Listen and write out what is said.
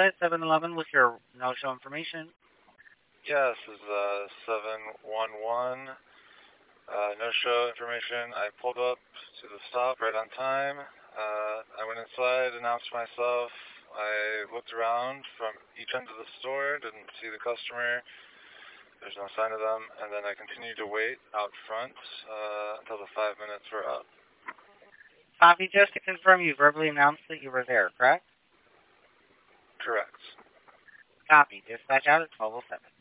Outlet 7-Eleven with your no-show information. Yes, this is 711. No-show information. I pulled up to the stop right on time. I went inside, announced myself. I looked around from each end of the store, didn't see the customer. There's no sign of them. And then I continued to wait out front until the 5 minutes were up. Copy. Just to confirm, you verbally announced that you were there, correct? Correct. Copy. Dispatch out at 12:07.